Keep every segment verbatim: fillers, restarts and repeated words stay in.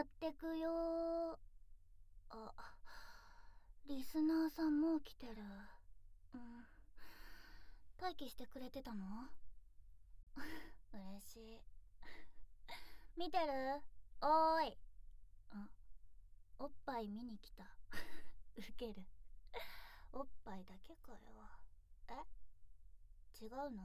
やってくよ。あ、リスナーさんもう来てる。うん。待機してくれてたの？嬉しい。見てる？おーい。あ、おっぱい見に来た。ウケる。おっぱいだけかよ。え？違うの？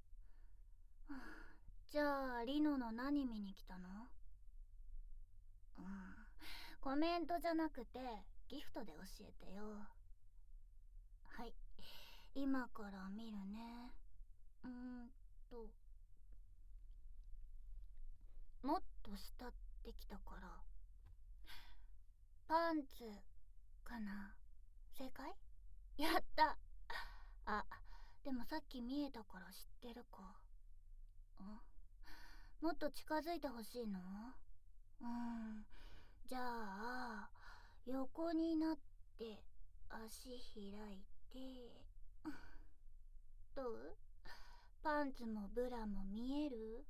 じゃあリノの何見に来たの？うん、コメントじゃなくてギフトで教えてよ。はい、今から見るね。うーんともっと下ってきたからパンツかな。正解？やった。あ、でもさっき見えたから知ってるか。ん？もっと近づいてほしいの？うーん、じゃあ横になって足開いて。どう？パンツもブラも見える？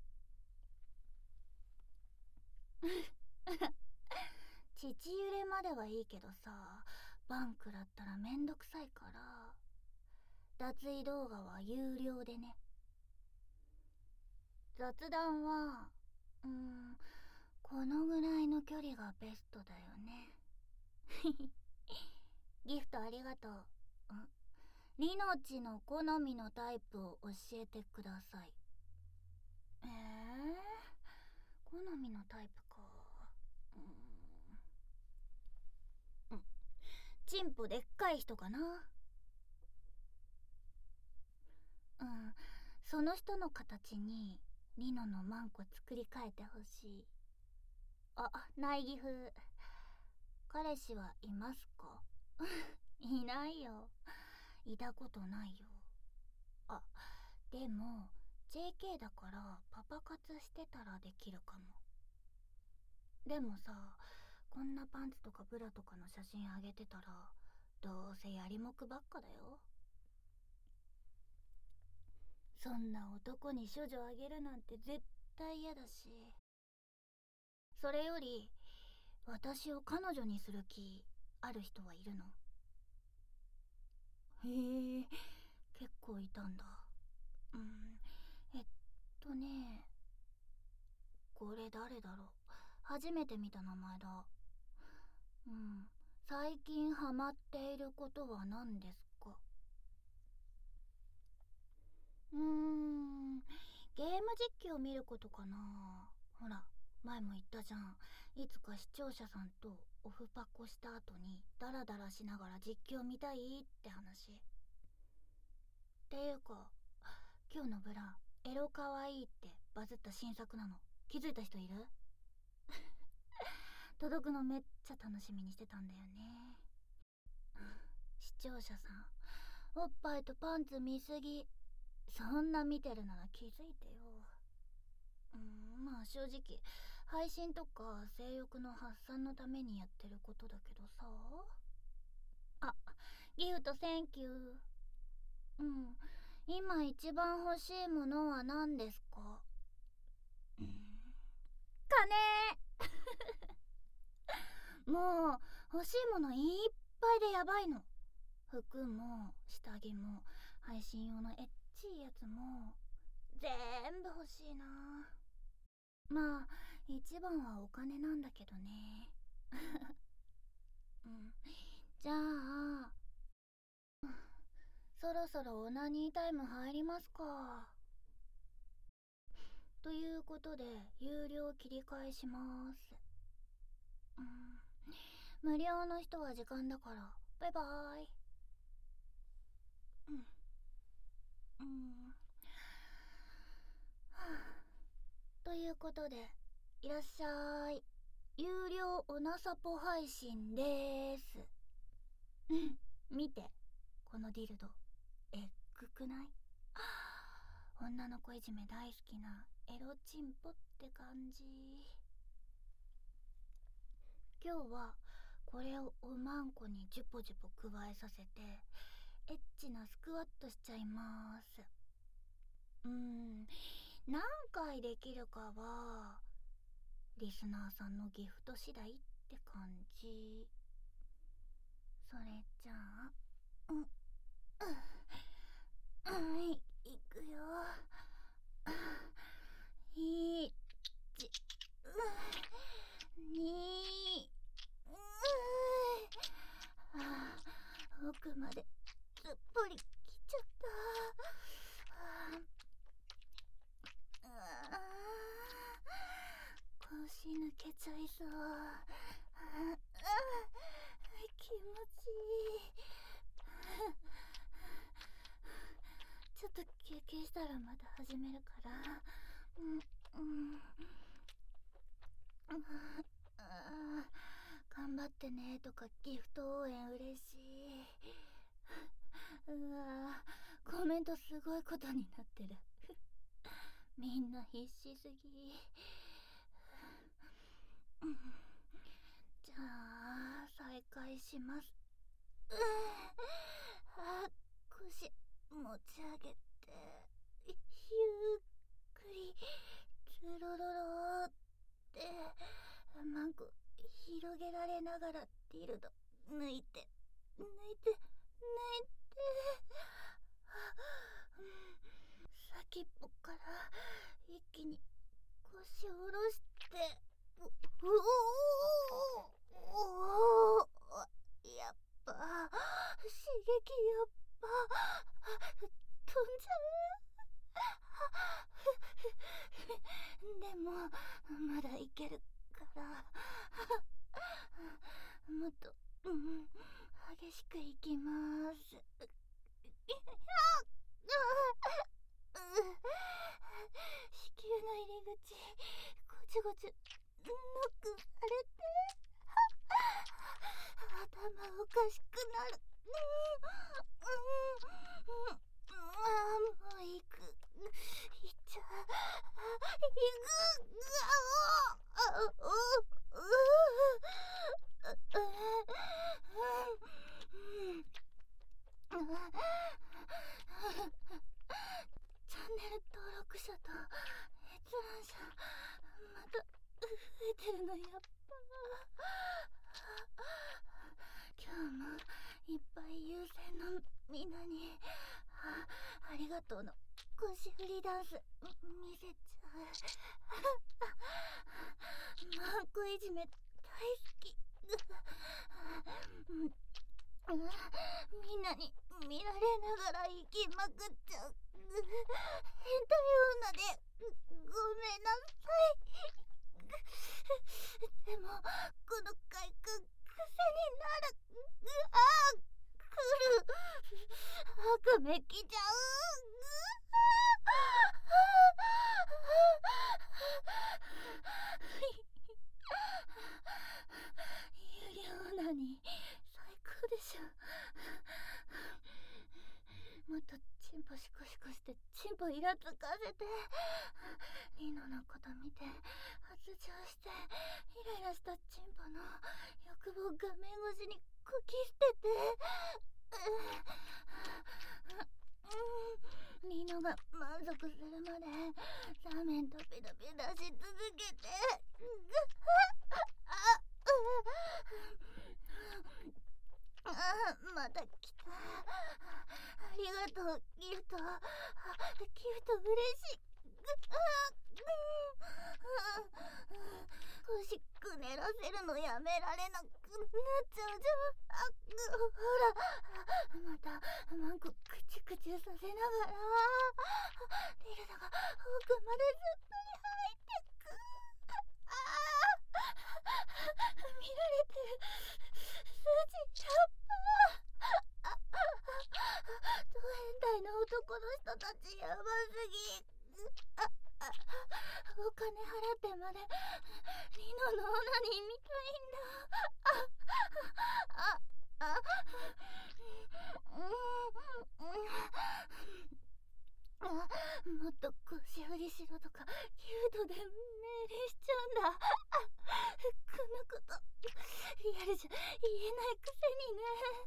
父揺れまではいいけどさ、バンクだったらめんどくさいから、脱衣動画は有料でね。雑談はうーんこのぐらいの距離がベストだよね。ギフトありがとう。ん？リノチの好みのタイプを教えてください。えー、好みのタイプか。うーん、うん、チンポでっかい人かな。うん、その人の形にリノのマンコ作り変えてほしい。あ、ないギフ。彼氏はいますか？いないよ。いたことないよ。あ、でも ジェーケー だからパパ活してたらできるかも。でもさ、こんなパンツとかブラとかの写真あげてたらどうせやりもくばっかだよ。そんな男に処女あげるなんて絶対嫌だし。それより私を彼女にする気ある人はいるの？へえ、結構いたんだ。うん、えっとね、これ誰だろう。初めて見た名前だ。うん、最近ハマっていることは何ですか？うーん、ゲーム実況見ることかな。ほら、前も言ったじゃん。いつか視聴者さんとオフパコした後にダラダラしながら実況見たいって話。っていうか、今日のブラエロかわいいってバズった新作なの。気づいた人いる？届くのめっちゃ楽しみにしてたんだよね。視聴者さん、おっぱいとパンツ見すぎ。そんな見てるなら気づいてよ。うん、まあ正直配信とか性欲の発散のためにやってることだけどさ。あ、ギフトセンキュー。うん、今一番欲しいものは何ですか？うん、金。もう欲しいものいっぱいでやばいの。服も下着も配信用のエッチいやつも全部欲しいな。まあ一番はお金なんだけどね。うん、じゃあそろそろオナニータイム入りますか。ということで有料切り替えします。うん、無料の人は時間だからバイバーイ。うん、うん、はあ、ということでいらっしゃい。有料オナサポ配信でーす。うん、見て、このディルドエッグくない？女の子いじめ大好きなエロチンポって感じ。今日はこれをおまんこにジュポジュポ加えさせてエッチなスクワットしちゃいます。うーん、何回できるかはリスナーさんのギフト次第って感じ。それじゃあ、うん、うん、はい、いくよ。いち、に、ああ、奥まですっぽり来ちゃった。ああ、腰抜けちゃいそう。ああ、気持ちいい。ちょっと休憩したらまた始めるから。うんうんああ、頑張ってねとかギフト応援嬉しい。うわぁ、コメントすごいことになってる。みんな必死すぎ。じゃあ再開します。あ、腰持ち上げてゆっくりつろろろってマンコ広げられながらディルド抜いて抜いて抜いて、先っぽから一気に腰を下ろして、うおおお、やっぱ刺激やっぱ飛んじゃう。でもまだいけるからもっと、うん、激しくいきます。子宮の入り口ごちごちノックされて頭おかしくなる。うんうん、ああもういくいっちゃう、いくあおおおチャンネル登録者と閲覧者また増えてるのやっぱ。今日もいっぱい優先のみんなに あ, ありがとうの腰振りダンス見せちゃう。マンコいじめ大好き。みんなに見られながら生きまくっちゃう変態女でごめんなさい。でもこの快感癖になる。ああ来る、赤目きちゃう。有料なに最高でしょ。もっとチンポシコシコしてチンポイラつかせて、リノのこと見て発情してイライラしたチンポの欲望画面越しにこき捨てて、リノが満足するまでラーメンドビドビ出し続けて、ああまた来た。ありがとうギフト。ギフト嬉しい。腰くねらせるのやめられなくなっちゃうじゃん。あほらまたマンコクチュクチュさせながらディルドが奥までずっとり入ってく。ああ見られてる。数字やっぱド変態の男の人たちやばすぎ。ああお金払ってまでリノのオナニー見たいんだ。あああうんうんあもっと腰振りしろとかキュートで命令しちゃうんだ。あこのことリアルじゃ言えないくせにね。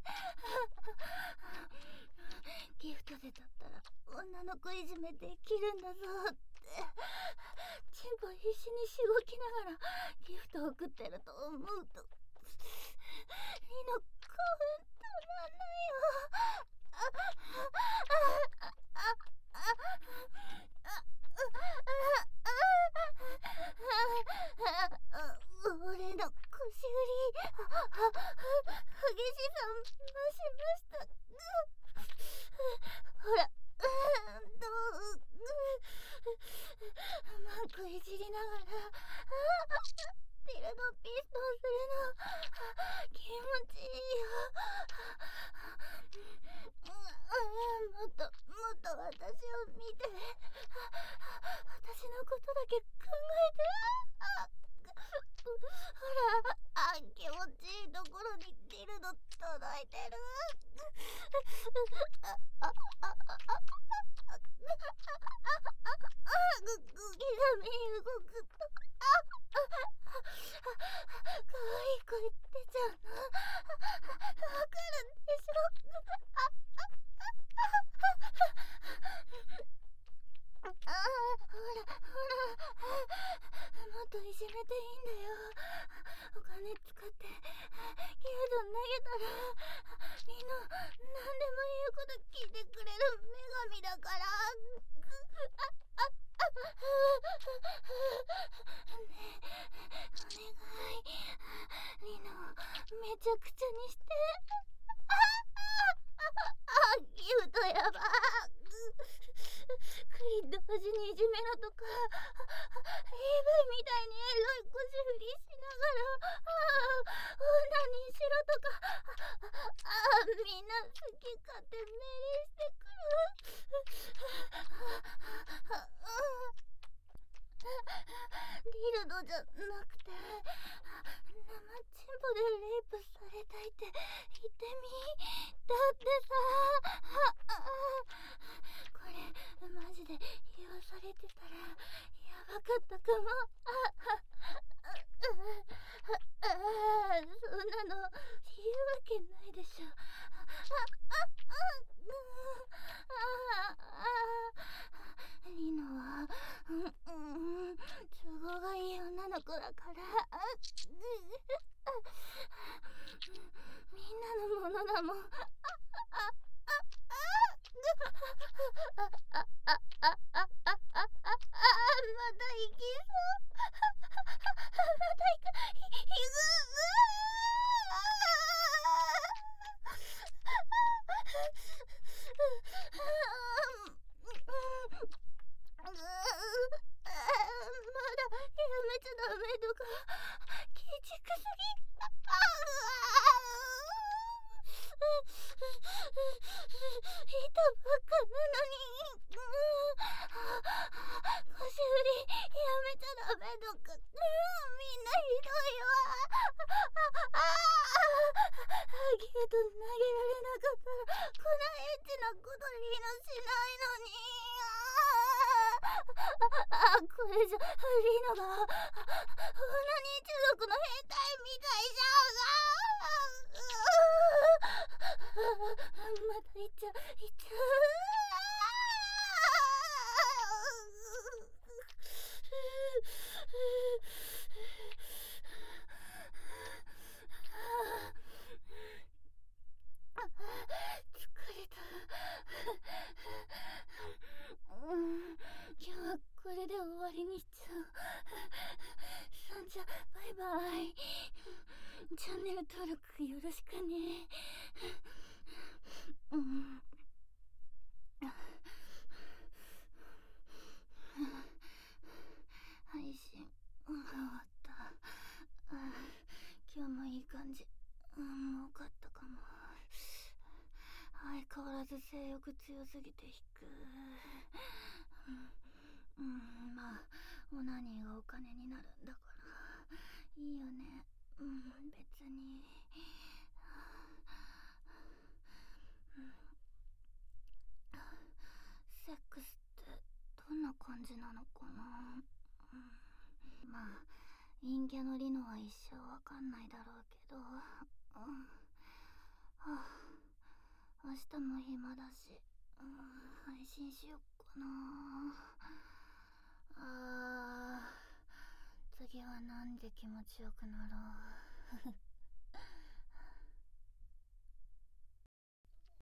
ギフトでだったら女の子いじめできるんだぞってチンポい必死にしごきながらギフトを送ってると思うと、リノ興奮たまんないよ。あああああ俺の腰振り、激しさ増しました。ほら、どう、マークいじりながらティルのピストンするの気持ちいいよ。もっともっと私を見て、私のことだけ考えて。ほら、あ、気持ちいいところにティルの届いてる。あああああぐ小刻みに動くと、ああかわいい声出ちゃうのわかるでしょ。ああああ、ほらほら、もっといじめていいんだよ。お金使って牛丼投げたらみんな何でも言うこと聞いてくれる女神だから。あああねえ、お願い、リノめちゃくちゃにして。あああ、ギフトやば。クリ同時にいじめろとか エーブイ みたいにエロい腰振りしながら、ああ女にしろとか、ああみんな好き勝手命令してくる。リルドじゃなくて生チンポでレイプされたいって言ってみ。だってさ、これマジで言わされてたらやばかったかも。あああ、そんなの言うわけないでしょ。ああああ、リノはうんうん都合がいい女の子だから、みんなのものだもん。ああああああああああまた行きそう。また行く行く。まだやめちゃダメとか鬼畜すぎ。ああいたばっかなのに。腰振りやめちゃダメとか、みんなひどいわ。ギフト投げられなかったらこんなエッチなことリーナしないのに。ああ、これじゃリノがオナニー中毒の変態みたいじゃん。また行っちゃう行っちゃう。疲れた。うん、今日はこれで終わりにしちゃう。そんじゃバイバイ。チャンネル登録よろしくね。うん、配信終わった。今日もいい感じ。うん、儲かったかも。相変わらず性欲強すぎて引く。うん、うん、まあオナニーがお金になるんだからいいよね。うん、別に。セックスってどんな感じなのかな。うん、まあ陰キャのリノは一生わかんないだろうけど、うん、はあ、明日も暇だし、うん、配信しよっかな。あー次はなんで気持ちよくなろう。